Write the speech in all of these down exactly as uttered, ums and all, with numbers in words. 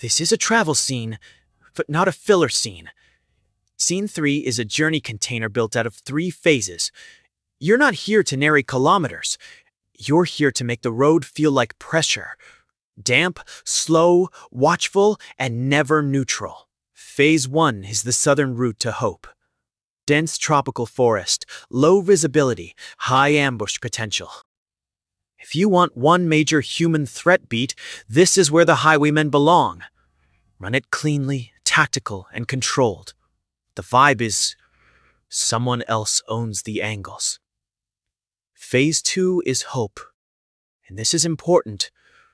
This is a travel scene, but not a filler scene. Scene three is a journey container built out of three phases. You're not here to narrate kilometers. You're here to make the road feel like pressure. Damp, slow, watchful, and never neutral. Phase one is the southern route to hope. Dense tropical forest, low visibility, high ambush potential. If you want one major human threat beat, this is where the highwaymen belong. Run it cleanly, tactical, and controlled. The vibe is someone else owns the angles. Phase two is hope. And this is important.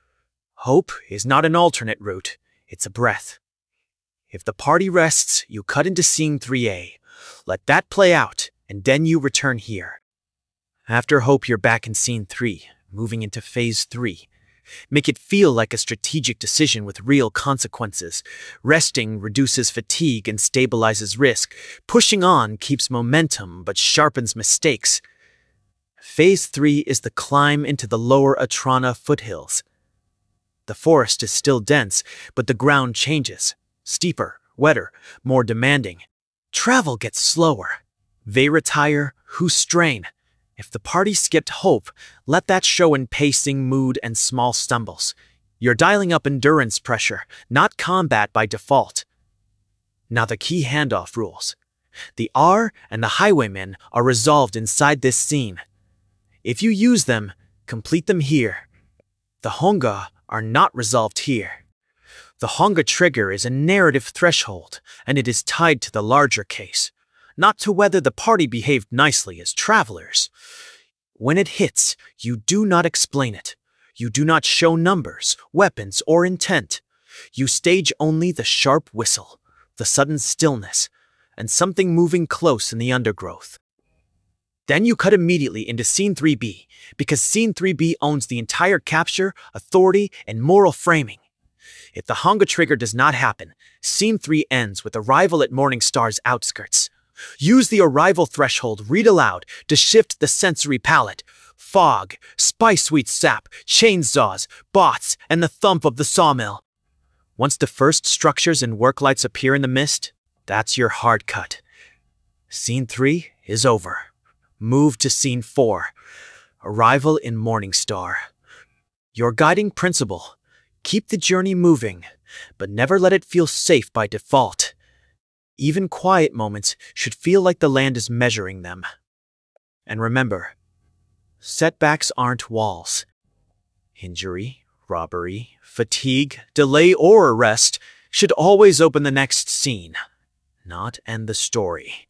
Hope is not an alternate route, it's a breath. If the party rests, you cut into scene three A. Let that play out, and then you return here. After hope, you're back in scene three, moving into phase three. Make it feel like a strategic decision with real consequences. Resting reduces fatigue and stabilizes risk. Pushing on keeps momentum but sharpens mistakes. Phase three is the climb into the lower Atrana foothills. The forest is still dense, but the ground changes. Steeper, wetter, more demanding. Travel gets slower. They retire, who strain. If the party skipped hope, let that show in pacing, mood, and small stumbles. You're dialing up endurance pressure, not combat by default. Now the key handoff rules. The R and the highwaymen are resolved inside this scene. If you use them, complete them here. The Honga are not resolved here. The Honga trigger is a narrative threshold, and it is tied to the larger case, not to whether the party behaved nicely as travelers. When it hits, you do not explain it. You do not show numbers, weapons, or intent. You stage only the sharp whistle, the sudden stillness, and something moving close in the undergrowth. Then you cut immediately into Scene three B, because Scene three B owns the entire capture, authority, and moral framing. If the Honga trigger does not happen, Scene three ends with arrival at Morningstar's outskirts. Use the arrival threshold read aloud to shift the sensory palette. Fog, spice-sweet sap, chainsaws, bots, and the thump of the sawmill. Once the first structures and work lights appear in the mist, that's your hard cut. Scene three is over. Move to Scene four. Arrival in Morningstar. Your guiding principle. Keep the journey moving, but never let it feel safe by default. Even quiet moments should feel like the land is measuring them. And remember, setbacks aren't walls. Injury, robbery, fatigue, delay, or arrest should always open the next scene, not end the story.